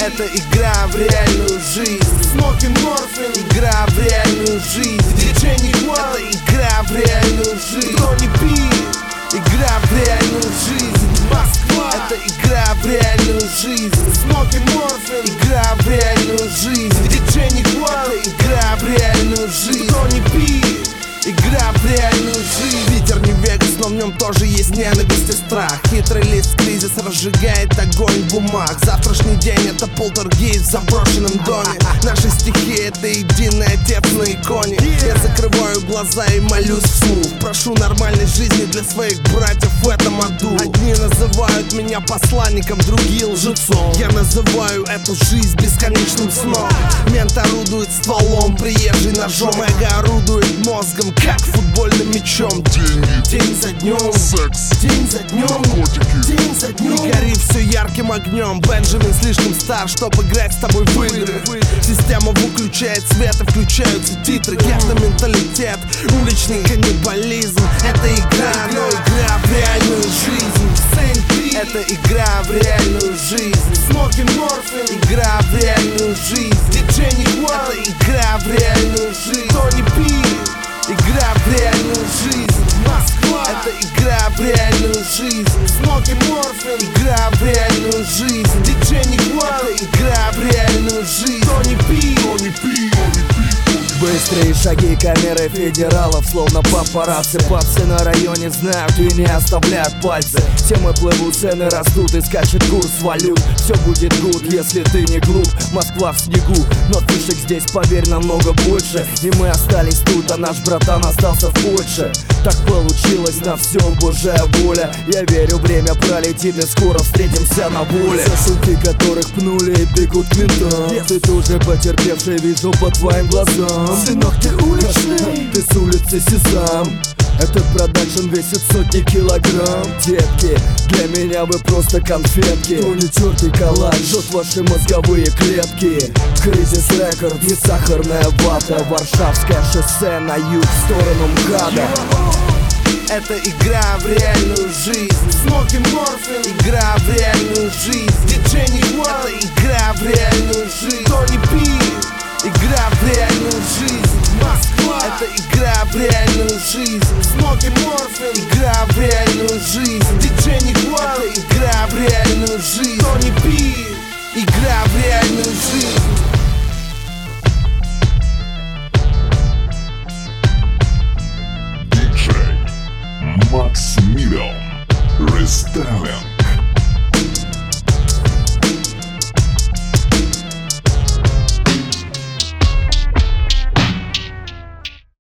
Это игра в реальную жизнь. Смокин Морфин. Игра в реальную жизнь. Диджей Никвал. Это игра в реальную жизнь. Тони Пи. Игра в реальную жизнь. Москва. Это игра в реальную жизнь. Смокин Морфин. Игра в реальную жизнь. Диджей Никвал. Это игра в реальную жизнь. Тони Пи. Игра в реальную жизнь. Питер не Вегас, но в нем тоже есть ненависть и страх. Хитрый лист кризис разжигает огонь бумаг. Завтрашний день это полтергейст в заброшенном доме. Наши стихи это единый отец на иконе. Я закрываю глаза и молюсь вслух. Прошу нормальной жизни для своих братьев в этом аду. Одни называют меня посланником, другие лжецом. Я называю эту жизнь бесконечным сном. Мент орудует стволом, приезжий ножом. Эго орудует мозгом, как футбольным мячом. Деньги, День за днем, секс, день за днем, наркотики, день за днем. И горит все ярким огнем. Бенджамин слишком стар, чтобы играть с тобой в игры. Система выключает свет и включаются титры. Гетто-менталитет, уличный каннибализм. Это игра, но игра в реальную жизнь. Сэнь-Пи. Это игра в реальную жизнь. Смокин Морфин. Игра в реальную жизнь. Диджей Никвал. Это игра в реальную жизнь. Тони Пи. Игра в реальную жизнь. Москва. Это игра в реальную жизнь. Смокин Морфин. Игра в реальную жизнь. Диджей Никвал. Это игра в реальную жизнь. Тони Пи. Быстрые шаги камеры федералов, словно папарацци. Папсы на районе знают и не оставляют пальцы. Темы плывут, цены растут и скачет курс валют. Все будет гуд, если ты не глуп. Москва в снегу, но фишек здесь, поверь, намного больше. И мы остались тут, а наш братан остался в Польше. Так получилось, на всем Божья воля. Я верю, время пролетит и скоро встретимся на воле. Сосуды, которых пнули и бегут к ментам. Ты тоже потерпевший, вижу по твоим глазам. Сынок, ты уличный. Ты с улицы Сезам. Этот продакшн весит сотни килограмм. Детки, для меня вы просто конфетки. То не тертый коллаж жжет ваши мозговые клетки. Кризис рекорд, не сахарная вата. Варшавское шоссе на юг в сторону МКАДа. Это игра в реальную жизнь. Смокин Морфин. Игра в реальную жизнь. Диджей Никвал. Это игра в реальную жизнь. Тони Пи. Игра в реальную жизнь. Москва. Это игра в реальную жизнь. Смокин Морфин. Игра в реальную жизнь. Диджей Никвал. Это игра в реальную жизнь. Тони Пи. Игра в реальную жизнь. диджей Максимилиан, Рестайлинг.